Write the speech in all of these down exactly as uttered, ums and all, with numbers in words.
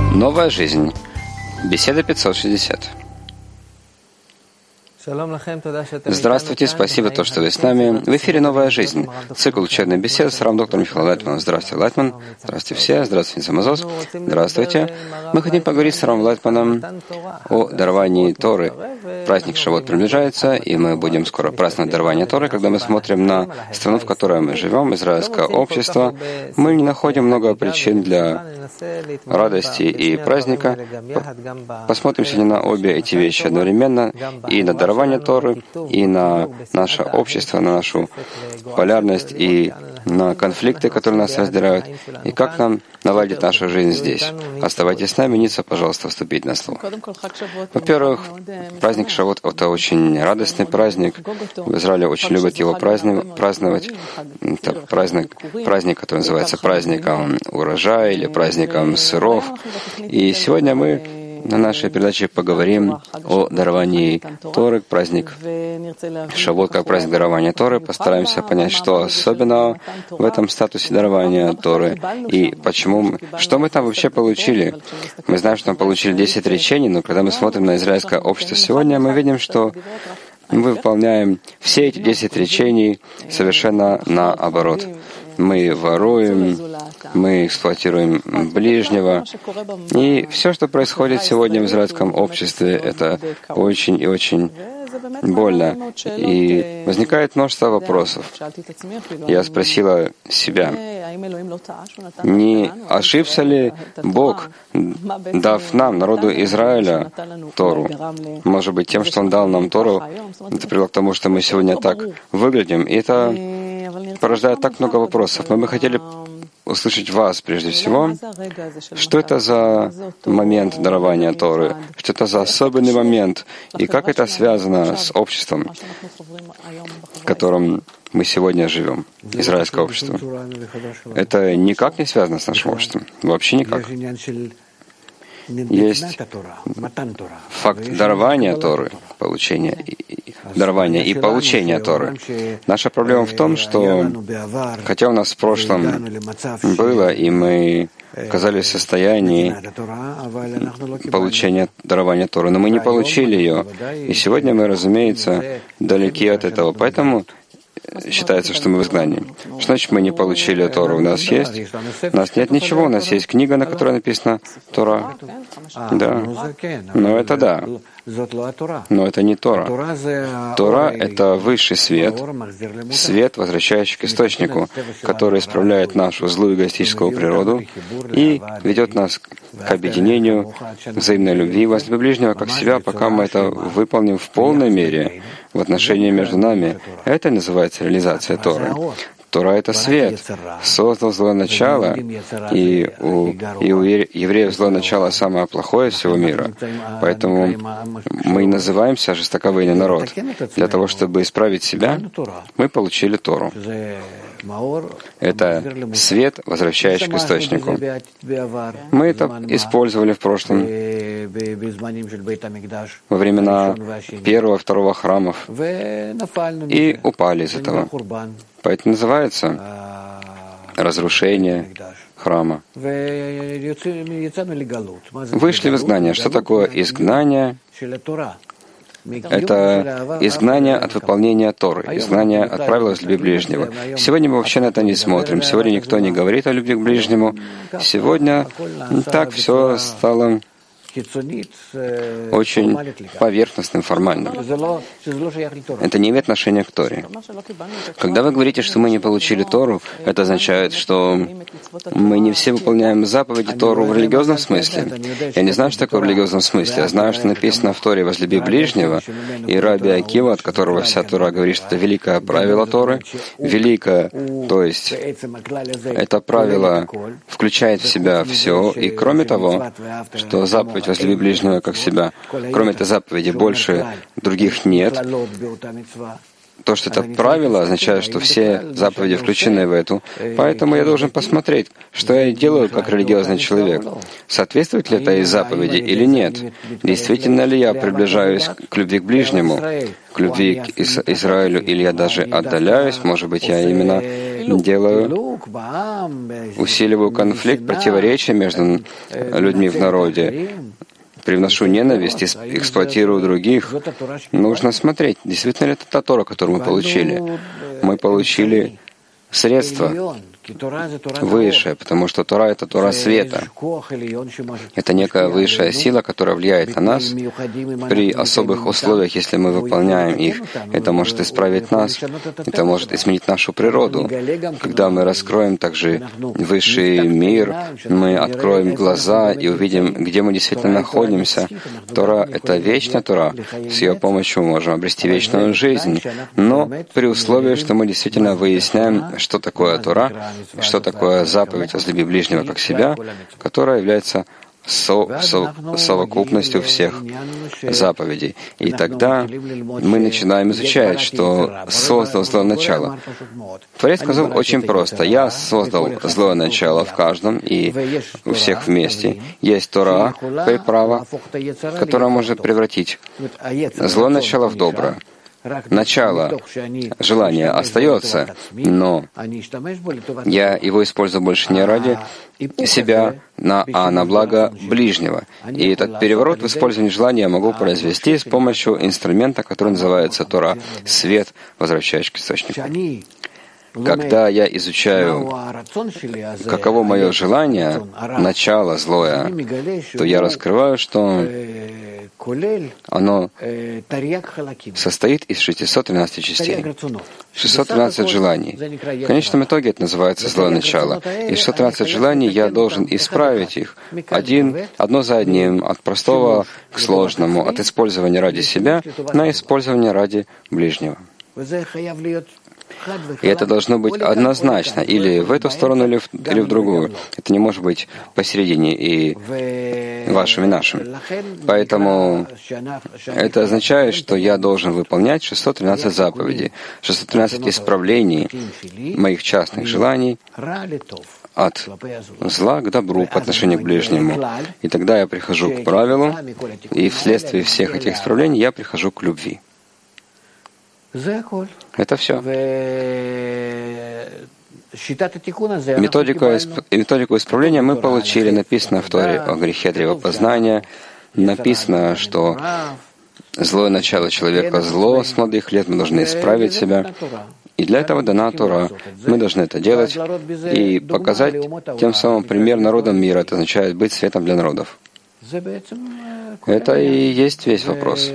Новая жизнь. Беседа пятьсот шестьдесят. Здравствуйте, спасибо, то, что вы с нами. В эфире «Новая жизнь». Цикл учебной беседы с равдоктором Михаилом Лайтманом. Здравствуйте, Лайтман. Здравствуйте все. Здравствуйте, Самозос. Здравствуйте. Мы хотим поговорить с Равом Лайтманом о даровании Торы. Праздник Шавот приближается, и мы будем скоро праздновать дарование Торы. Когда мы смотрим на страну, в которой мы живем, израильское общество, мы не находим много причин для радости и праздника. Посмотрим сегодня на обе эти вещи одновременно, и на дарование Торы, и на наше общество, на нашу полярность, и на конфликты, которые нас раздирают, и как нам наладить нашу жизнь здесь. Оставайтесь с нами, Ница, пожалуйста, вступить на слово. Во-первых, праздник Шавот — это очень радостный праздник. В Израиле очень любят его праздновать. Это праздник, праздник, который называется праздником урожая или праздником сыров. И сегодня мы на нашей передаче поговорим о даровании Торы, праздник Шавот как праздник дарования Торы. Постараемся понять, что особенного в этом статусе дарования Торы и почему, что мы там вообще получили. Мы знаем, что мы получили десять речений, но когда мы смотрим на израильское общество сегодня, мы видим, что мы выполняем все эти десять речений совершенно наоборот. Мы воруем, мы эксплуатируем ближнего. И все, что происходит сегодня в израильском обществе, это очень и очень больно. И возникает множество вопросов. Я спросила себя, не ошибся ли Бог, дав нам, народу Израиля, Тору? Может быть, тем, что Он дал нам Тору, это привело к тому, что мы сегодня так выглядим. И это порождает так много вопросов. Мы бы хотели услышать вас прежде всего. Что это за момент дарования Торы? Что это за особенный момент? И как это связано с обществом, в котором мы сегодня живем, израильское общество? Это никак не связано с нашим обществом. Вообще никак. Есть факт дарования Торы, получения, дарования и получения Торы. Наша проблема в том, что хотя у нас в прошлом было, и мы оказались в состоянии получения дарования Торы, но мы не получили ее. И сегодня мы, разумеется, далеки от этого. Поэтому считается, что мы в изгнании. Что значит, мы не получили Тору? У нас есть? У нас нет ничего. У нас есть книга, на которой написано Тора. Да. Но это да. Но это не Тора. Тора — это высший свет, свет, возвращающий к источнику, который исправляет нашу злую эгоистическую природу и ведет нас к объединению, взаимной любви, возлюби ближнего как себя, пока мы это выполним в полной мере в отношении между нами. Это называется реализация Торы. Тора — это свет, создал злое начало, и у, и у евреев злое начало самое плохое всего мира. Поэтому мы называемся жестоковыйный народ. Для того, чтобы исправить себя, мы получили Тору. Это свет, возвращающий к источнику. Мы это использовали в прошлом, во времена первого, второго храмов, и упали из этого. Поэтому называется разрушение храма. Вышли в изгнание. Что такое изгнание? Это изгнание от выполнения Торы, изгнание от правила любви ближнего. Сегодня мы вообще на это не смотрим. Сегодня никто не говорит о любви к ближнему. Сегодня так все стало очень поверхностным, формальным. Это не имеет отношения к Торе. Когда вы говорите, что мы не получили Тору, это означает, что мы не все выполняем заповеди Тору в религиозном смысле. Я не знаю, что такое в религиозном смысле. Я знаю, что написано в Торе «возлюби ближнего», и Раби Акива, от которого вся Тора говорит, что это великое правило Торы. Великое, то есть это правило включает в себя все, и кроме того, что заповедь «возлюби ближнего как себя», кроме этой заповеди больше других нет, то, что это правило, означает, что все заповеди включены в эту. Поэтому я должен посмотреть, что я делаю как религиозный человек. Соответствует ли это из заповеди или нет? Действительно ли я приближаюсь к любви к ближнему, к любви к Израилю, или я даже отдаляюсь? Может быть, я именно делаю, усиливаю конфликт, противоречия между людьми в народе, привношу ненависть, эксплуатирую других. Нужно смотреть, действительно ли это та Тора, которую мы получили. Мы получили средства высшее, потому что Тора — это Тора света. Это некая высшая сила, которая влияет на нас при особых условиях, если мы выполняем их. Это может исправить нас, это может изменить нашу природу. Когда мы раскроем также высший мир, мы откроем глаза и увидим, где мы действительно находимся. Тора — это вечная Тора. С ее помощью мы можем обрести вечную жизнь. Но при условии, что мы действительно выясняем, что такое Тора, что такое заповедь возлюби ближнего как себя, которая является со, со, совокупностью всех заповедей. И тогда мы начинаем изучать, что создал злое начало. Творец сказал очень просто: «Я создал злое начало в каждом и у всех вместе. Есть Тора, приправа, которая может превратить злое начало в доброе». Начало желания остается, но я его использую больше не ради себя, а на благо ближнего. И этот переворот в использовании желания я могу произвести с помощью инструмента, который называется Тора — свет, возвращающий к источнику. Когда я изучаю, каково мое желание, начало злое, то я раскрываю, что оно состоит из шестисот тринадцати частей. шестьсот тринадцать желаний. В конечном итоге это называется злое начало. И шестьсот тринадцать желаний я должен исправить их один, одно за одним, от простого к сложному, от использования ради себя на использование ради ближнего. И это должно быть однозначно, или в эту сторону, или в, или в другую. Это не может быть посередине и вашим и нашим. Поэтому это означает, что я должен выполнять шестьсот тринадцать заповедей, шестьсот тринадцать исправлений моих частных желаний от зла к добру по отношению к ближнему. И тогда я прихожу к правилу, и вследствие всех этих исправлений я прихожу к любви. Это все. Методику, методику исправления мы получили. Написано в Торе о грехе древопознания. Написано, что злое начало человека зло. С молодых лет мы должны исправить себя. И для этого дана Тора. Мы должны это делать и показать тем самым пример народам мира. Это означает быть светом для народов. Это и есть весь вопрос.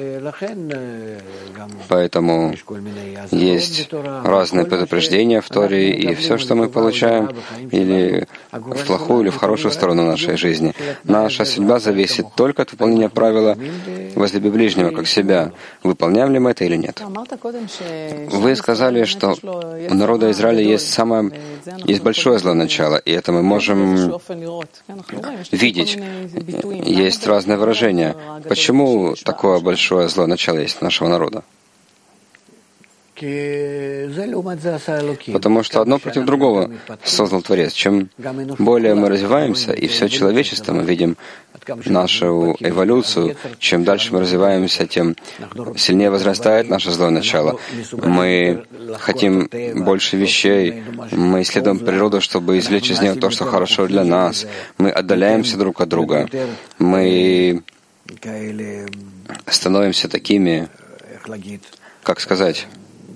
Поэтому есть разные предупреждения в Торе, и все, что мы получаем, или в плохую, или в хорошую сторону нашей жизни. Наша судьба зависит только от выполнения правила «возлюби ближнего как себя». Выполняем ли мы это или нет? Вы сказали, что у народа Израиля есть самое, есть большое злое начало, и это мы можем видеть. Есть разные выражения. Почему такое большое злое начало есть у нашего народа? Потому что одно против другого создал Творец. Чем более мы развиваемся, и все человечество, мы видим нашу эволюцию, чем дальше мы развиваемся, тем сильнее возрастает наше злое начало. Мы хотим больше вещей, мы исследуем природу, чтобы извлечь из нее то, что хорошо для нас. Мы отдаляемся друг от друга. Мы становимся такими, как сказать,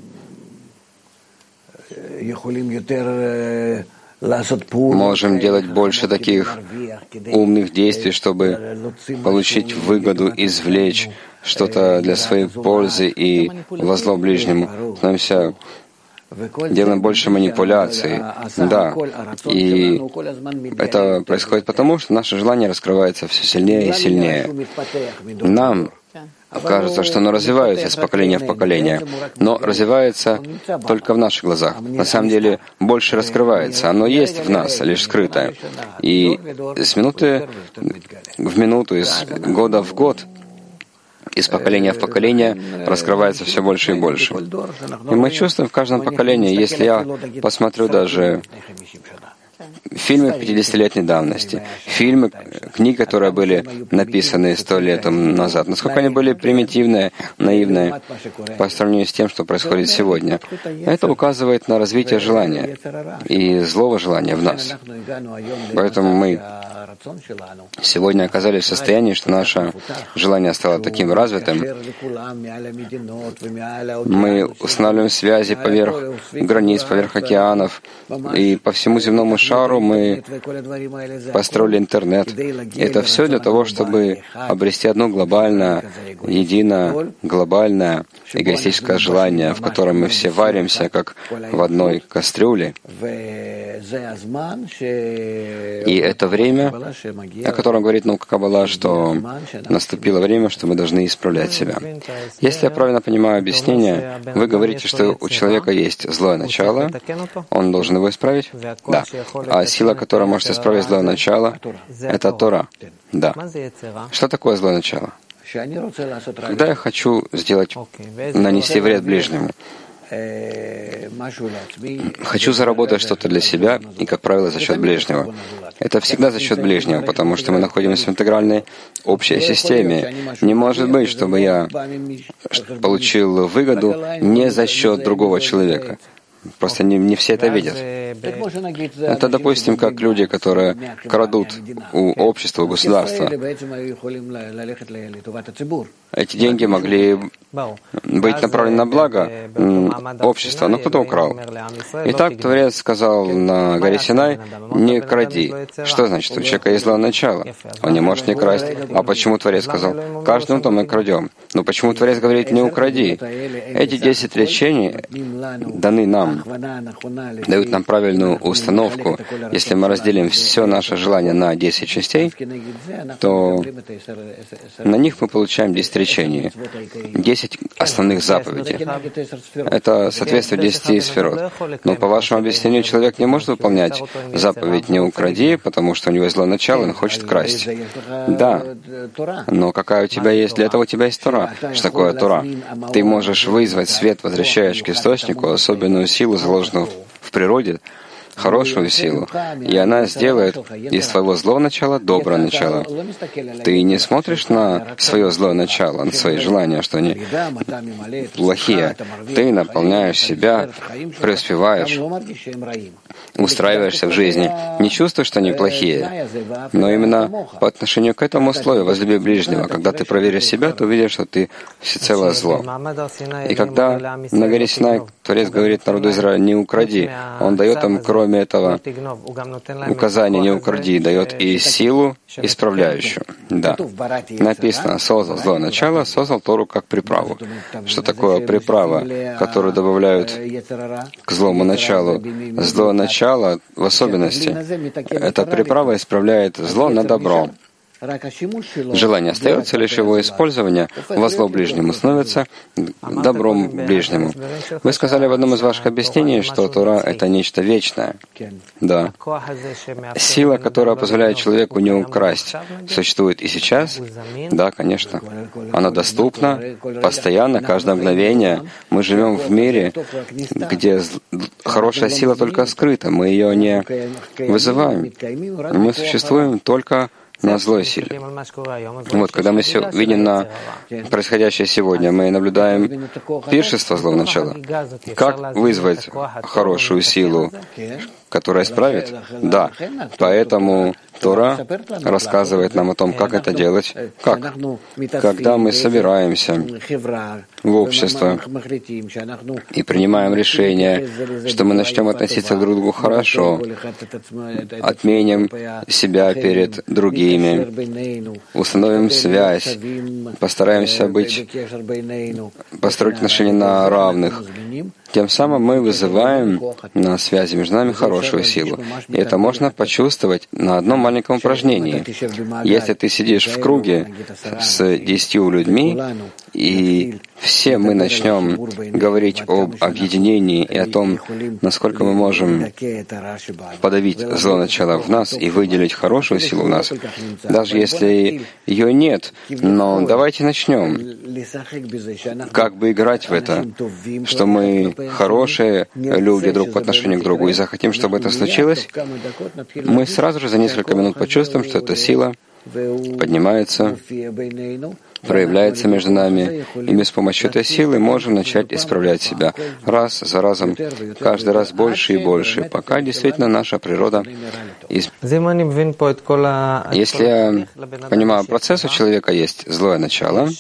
можем делать больше таких умных действий, чтобы получить выгоду, извлечь что-то для своей пользы и во зло ближнему. Становимся, делаем больше манипуляций. Да, и это происходит потому, что наше желание раскрывается все сильнее и сильнее. Нам кажется, что оно развивается из поколения в поколение, но развивается только в наших глазах. На самом деле больше раскрывается. Оно есть в нас, лишь скрытое. И с минуты в минуту, из года в год из поколения в поколение раскрывается все больше и больше. И мы чувствуем в каждом поколении, если я посмотрю даже фильмы пятидесятилетней давности, фильмы, книги, которые были написаны сто лет назад, насколько они были примитивные, наивные по сравнению с тем, что происходит сегодня. Это указывает на развитие желания и злого желания в нас. Поэтому мы сегодня оказались в состоянии, что наше желание стало таким развитым. Мы устанавливаем связи поверх границ, поверх океанов, и по всему земному шару мы построили интернет. Это все для того, чтобы обрести одно глобальное, единое, глобальное эгоистическое желание, в котором мы все варимся, как в одной кастрюле. И это время, о котором говорит наука Каббала, что наступило время, что мы должны исправлять себя. Если я правильно понимаю объяснение, вы говорите, что у человека есть злое начало, он должен его исправить? Да. А сила, которая может исправить злое начало, это Тора. Да. Что такое злое начало? Когда я хочу сделать, нанести вред ближнему, хочу заработать что-то для себя, и, как правило, за счет ближнего. Это всегда за счет ближнего, потому что мы находимся в интегральной общей системе. Не может быть, чтобы я получил выгоду не за счет другого человека. Просто не, не все это видят. Это, допустим, как люди, которые крадут у общества, у государства. Эти деньги могли быть направлены на благо общества, но кто-то украл. Итак, Творец сказал на горе Синай: «Не кради». Что значит? У человека есть злое начало. Он не может не красть. А почему Творец сказал? Каждым то мы крадем. Но почему Творец говорит: «Не укради»? Эти десять речений даны нам, дают нам правильную установку. Если мы разделим все наше желание на десять частей, то на них мы получаем десять речений, десять основных заповедей. Это соответствует десяти сферот. Но по вашему объяснению, человек не может выполнять заповедь «не укради», потому что у него есть злое начало, он хочет красть. Да, но какая у тебя есть? Для этого у тебя есть Тора. Что такое Тора? Ты можешь вызвать свет, возвращаешь к источнику, особенную силу, заложенную в природе, хорошую силу, и она сделает из твоего злого начала доброе начало. Ты не смотришь на свое злое начало, на свои желания, что они плохие. Ты наполняешь себя, преуспеваешь, устраиваешься в жизни. Не чувствуешь, что они плохие, но именно по отношению к этому условию возлюби ближнего. Когда ты проверишь себя, ты увидишь, что ты всецело зло. И когда на горе Синай Творец говорит народу Израиля: «Не укради», Он дает им, кроме этого указания «не укради», дает и силу исправляющую. Да. Написано: «Создал злое начало, создал Тору как приправу». Что такое приправа, которую добавляют к злому началу? Злое начало, в особенности, эта приправа исправляет зло на добро. Желание остается, лишь его использование во зло ближнему становится добром ближнему. Вы сказали в одном из ваших объяснений, что Тора — это нечто вечное. Да. Сила, которая позволяет человеку не украсть, существует и сейчас? Да, конечно. Она доступна постоянно, каждое мгновение. Мы живем в мире, где хорошая сила только скрыта. Мы ее не вызываем. Мы существуем только на злой силе. Вот, когда мы все видим на происходящее сегодня, мы наблюдаем пиршество злого начала. Как вызвать хорошую силу, которая исправит? Да. Поэтому Тора рассказывает нам о том, как это делать. Как? Когда мы собираемся в общество и принимаем решение, что мы начнем относиться друг к другу хорошо, отменим себя перед другими, установим связь, постараемся быть, построить отношения на равных, тем самым мы вызываем на связи между нами хорошую силу. И это можно почувствовать на одном маленьком упражнении. Если ты сидишь в круге с десятью людьми, и все мы начнем говорить об объединении и о том, насколько мы можем подавить зло начала в нас и выделить хорошую силу в нас, даже если ее нет, но давайте начнем как бы играть в это, что мы хорошие люди друг по отношению к другу и захотим, чтобы это случилось, мы сразу же за несколько минут почувствуем, что эта сила поднимается, проявляется между нами, и мы с помощью этой силы можем начать исправлять себя раз за разом, каждый раз больше и больше, пока действительно наша природа изменится. Если я понимаю процесс, у человека есть злое начало,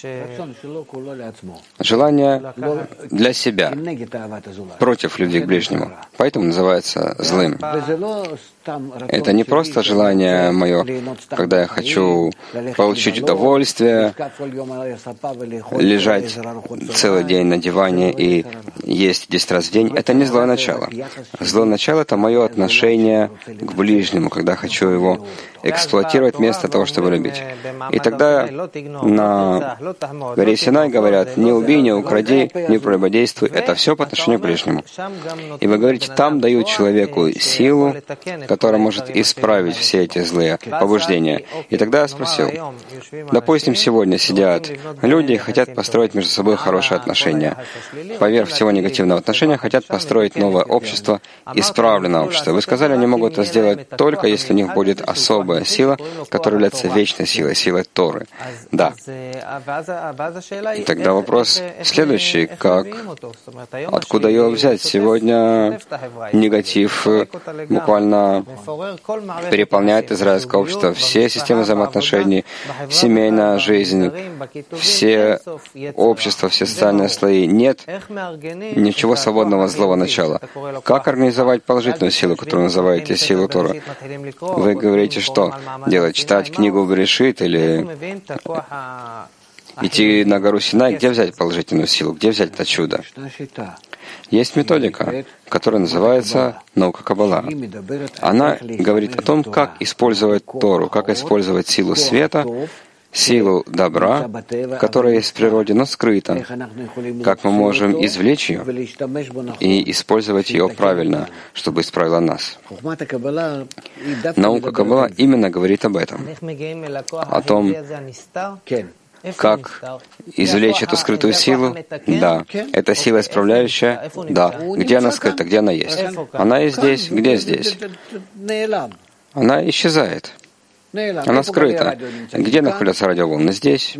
желание для себя, против любви к ближнему, поэтому называется злым. Это не просто желание мое, когда я хочу получить удовольствие, лежать целый день на диване и есть десять раз в день. Это не злое начало. Злое начало — это мое отношение к ближнему, когда хочу его эксплуатировать вместо того, чтобы любить. И тогда на горе Синай говорят: не убей, не укради, не прелюбодействуй. Это все по отношению к ближнему. И вы говорите, там дают человеку силу, которая может исправить все эти злые побуждения. И тогда я спросил, допустим, сегодня сидят люди и хотят построить между собой хорошие отношения. Поверх всего негативного отношения хотят построить новое общество, исправленное общество. Вы сказали, они могут это сделать только если у них будет особая сила, которая является вечной силой, силой Торы. Да. И тогда вопрос следующий: как, откуда ее взять? Сегодня негатив буквально переполняет израильское общество. Все системы взаимоотношений, семейная жизнь, все общества, все социальные слои. Нет ничего свободного злого начала. Как организовать положительную силу, которую называете силу Торы? Вы говорите, что делать? Читать книгу Берешит или идти на гору Синай? Где взять положительную силу? Где взять это чудо? Есть методика, которая называется наука Каббала. Она говорит о том, как использовать Тору, как использовать силу света, силу добра, которая есть в природе, но скрыта, как мы можем извлечь ее и использовать ее правильно, чтобы исправила нас. Наука Каббала именно говорит об этом, о том, как извлечь эту скрытую силу? Да. Это сила исправляющая? Да. Где она скрыта? Где она есть? Она есть здесь? Где здесь? Она исчезает. Она скрыта. Где находятся радиоволны? Здесь.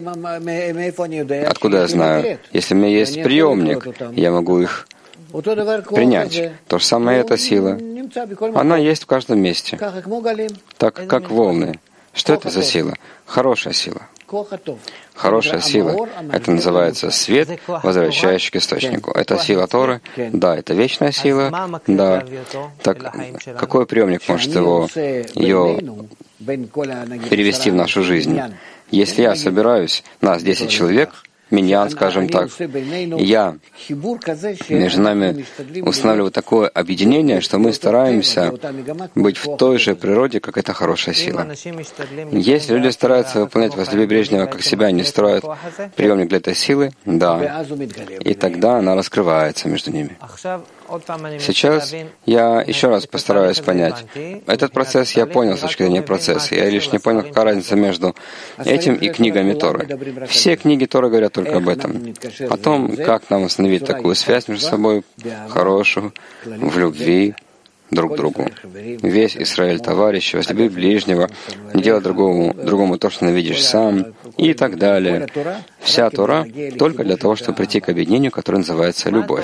Откуда я знаю? Если у меня есть приемник, я могу их принять. То же самое эта сила. Она есть в каждом месте. Так как волны. Что это за сила? Хорошая сила. Хорошая сила. Это называется свет, возвращающий к источнику. Это сила Торы. Да, это вечная сила. Да. Так какой приемник может его, ее перевести в нашу жизнь? Если я собираюсь, нас десять человек, миньян, скажем так, я между нами устанавливаю такое объединение, что мы стараемся быть в той же природе, как эта хорошая сила. Если люди стараются выполнять возлюби ближнего как себя, они строят приемник для этой силы, да, и тогда она раскрывается между ними. Сейчас я еще раз постараюсь понять. Этот процесс я понял с точки зрения процесса. Я лишь не понял, какая разница между этим и книгами Торы. Все книги Торы говорят только об этом. О том, как нам установить такую связь между собой, хорошую, в любви друг к другу. Весь Израиль товарищ, возлюби ближнего, не делай другому, другому то, что ненавидишь сам, и так далее. Вся Тора только для того, чтобы прийти к объединению, которое называется любовь.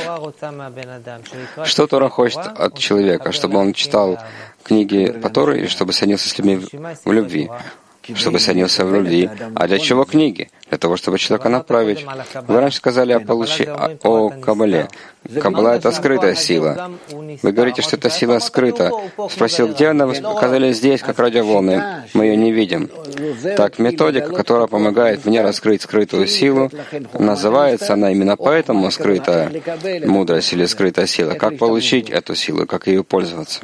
Что Тора хочет от человека? Чтобы он читал книги по Торе или чтобы соединился с людьми в любви? Чтобы соединился в любви. А для чего книги? Для того, чтобы человека направить. Вы раньше сказали о, получи... о, о Каббале. Каббала — это скрытая сила. Вы говорите, что эта сила скрыта. Спросил, где она? Вы сказали, здесь, как радиоволны. Мы ее не видим. Так, методика, которая помогает мне раскрыть скрытую силу, называется она именно поэтому скрытая мудрость или скрытая сила. Как получить эту силу, как ею пользоваться?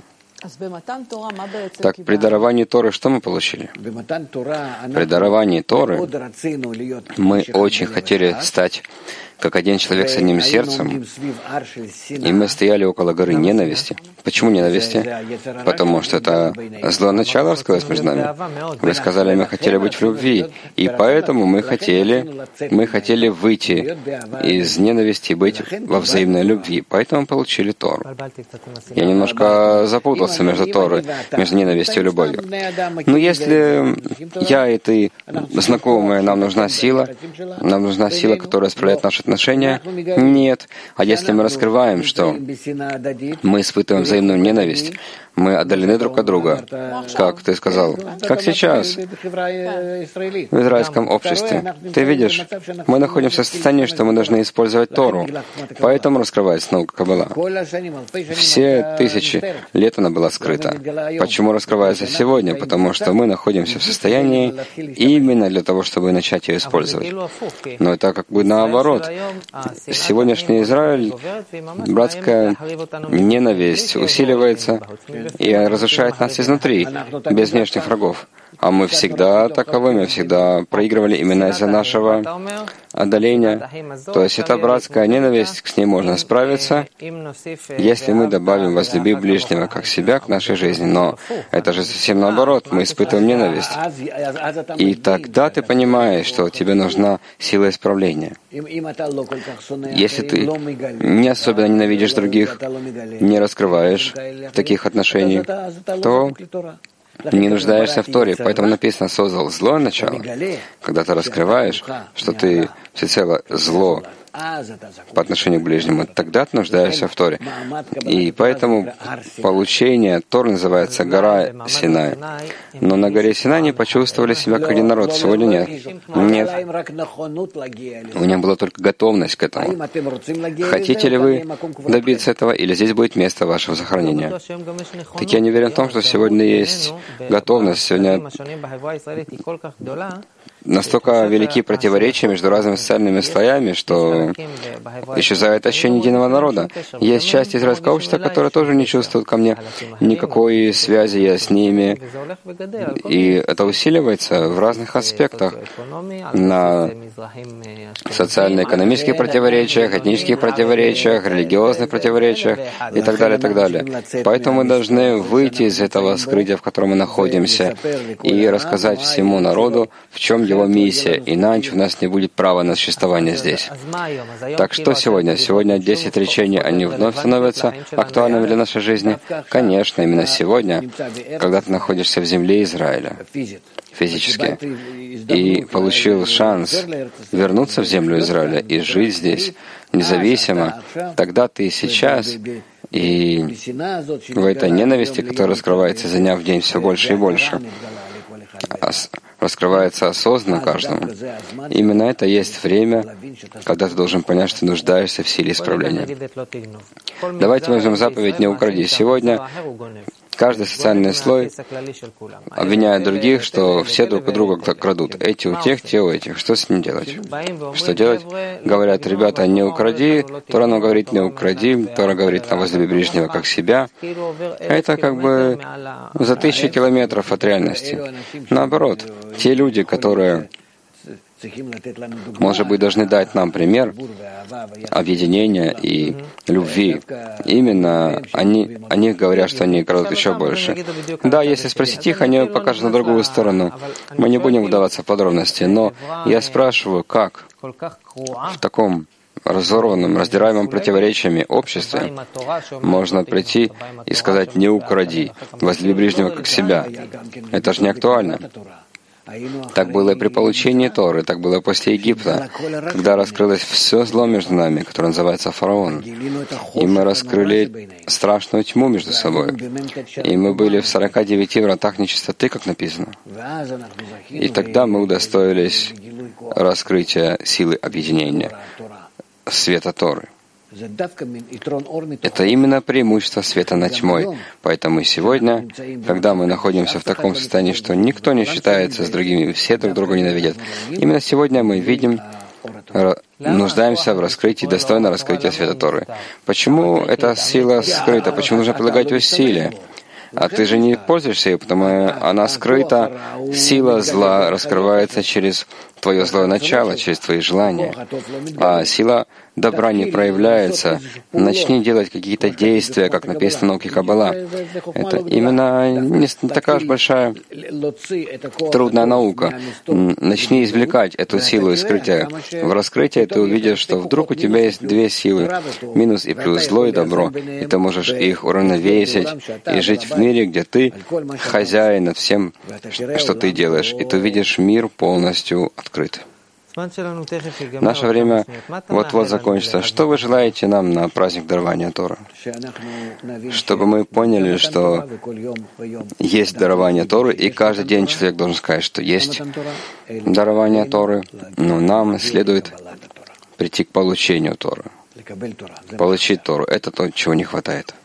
Так, при даровании Торы что мы получили? При даровании Торы мы очень хотели стать как один человек с одним сердцем, и мы стояли около горы ненависти. Почему ненависти? Потому что это злое начало раскрылось между нами. Вы сказали, мы хотели быть в любви, и поэтому мы хотели, мы хотели выйти из ненависти и быть во взаимной любви. Поэтому получили Тору. Я немножко запутался между Торой, между ненавистью и любовью. Но если я и ты знакомые, нам нужна сила, нам нужна сила, которая исправляет наши отношения? Нет. А если мы раскрываем, что мы испытываем взаимную ненависть, мы отдалены друг от друга, как ты сказал, как сейчас в израильском обществе. Ты видишь, мы находимся в состоянии, что мы должны использовать Тору. Поэтому раскрывается наука Каббала. Все тысячи лет она была скрыта. Почему раскрывается сегодня? Потому что мы находимся в состоянии именно для того, чтобы начать ее использовать. Но это как бы наоборот. Сегодняшний Израиль, братская ненависть усиливается и разрушает нас изнутри, без внешних врагов. А мы всегда таковы, мы всегда проигрывали именно из-за нашего отдаления. То есть эта братская ненависть, с ней можно справиться, если мы добавим «возлюби ближнего как себя» к нашей жизни. Но это же совсем наоборот, мы испытываем ненависть. И тогда ты понимаешь, что тебе нужна сила исправления. Если ты не особенно ненавидишь других, не раскрываешь таких отношений, то не нуждаешься в Торе. Поэтому написано «создал злое начало». Когда ты раскрываешь, что ты всецело зло по отношению к ближнему, тогда ты нуждаешься в Торе. И поэтому получение Торы называется гора Синай. Но на горе Синай они почувствовали себя как один народ. Сегодня нет. Нет. У них была только готовность к этому. Хотите ли вы добиться этого, или здесь будет место вашего захоронения? Так я не уверен в том, что сегодня есть готовность. Сегодня настолько велики противоречия между разными социальными слоями, что исчезает ощущение единого народа. Есть часть израильского общества, которая тоже не чувствует ко мне никакой связи я с ними. И это усиливается в разных аспектах. На социально-экономических противоречиях, этнических противоречиях, религиозных противоречиях и так далее, и так далее. Поэтому мы должны выйти из этого скрытия, в котором мы находимся, и рассказать всему народу, в чем его миссия, иначе у нас не будет права на существование здесь. Так что сегодня? Сегодня десять речений, они вновь становятся актуальными для нашей жизни? Конечно, именно сегодня, когда ты находишься в земле Израиля, физически, и получил шанс вернуться в землю Израиля и жить здесь независимо, тогда ты сейчас и в этой ненависти, которая раскрывается изо дня в день все больше и больше, раскрывается осознанно каждому. Именно это есть время, когда ты должен понять, что ты нуждаешься в силе исправления. Давайте возьмем заповедь «Не укради». Сегодня каждый социальный слой обвиняет других, что все друг у друга крадут. Эти у тех, те у этих. Что с ним делать? Что делать? Говорят, ребята, не укради. Тора нам говорит, не укради. Тора говорит, на возлюби ближнего как себя. Это как бы за тысячи километров от реальности. Наоборот, те люди, которые, может быть, должны дать нам пример объединения и любви. Именно они, они говорят, что они крадут еще больше. Да, если спросить их, они покажут на другую сторону. Мы не будем вдаваться в подробности, но я спрашиваю, как в таком разорванном, раздираемом противоречиями обществе можно прийти и сказать «не укради», «возлюби ближнего как себя». Это же не актуально. Так было и при получении Торы, так было и после Египта, когда раскрылось все зло между нами, которое называется фараон. И мы раскрыли страшную тьму между собой. И мы были в сорока девяти вратах нечистоты, как написано. И тогда мы удостоились раскрытия силы объединения, света Торы. Это именно преимущество света над тьмой. Поэтому сегодня, когда мы находимся в таком состоянии, что никто не считается с другими, все друг друга ненавидят, именно сегодня мы видим, нуждаемся в раскрытии, достойно раскрытия света Торы. Почему эта сила скрыта? Почему нужно прилагать усилия? А ты же не пользуешься ее, потому что она скрыта. Сила зла раскрывается через твое злое начало, через твои желания. А сила добра не проявляется. Начни делать какие-то действия, как написано в науке Каббала. Это именно не такая уж большая трудная наука. Начни извлекать эту силу и скрытие. В раскрытии ты увидишь, что вдруг у тебя есть две силы, минус и плюс, зло и добро, и ты можешь их уравновесить и жить в мире, где ты хозяин над всем, что ты делаешь, и ты видишь мир полностью открыт. Наше время вот-вот закончится. Что вы желаете нам на праздник дарования Торы? Чтобы мы поняли, что есть дарование Торы, и каждый день человек должен сказать, что есть дарование Торы, но нам следует прийти к получению Торы. Получить Тору — это то, чего не хватает.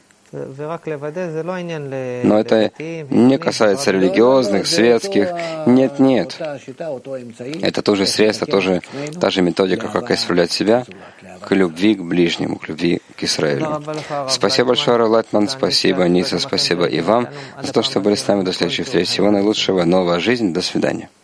Но это не касается религиозных, светских. Нет, нет. Это тоже средство, тоже та же методика, как исправлять себя к любви к ближнему, к любви к Израилю. Спасибо большое, Рав Лайтман, спасибо, Ниса, спасибо и вам за то, что были с нами. До следующей встречи. Всего наилучшего, новая жизнь. До свидания.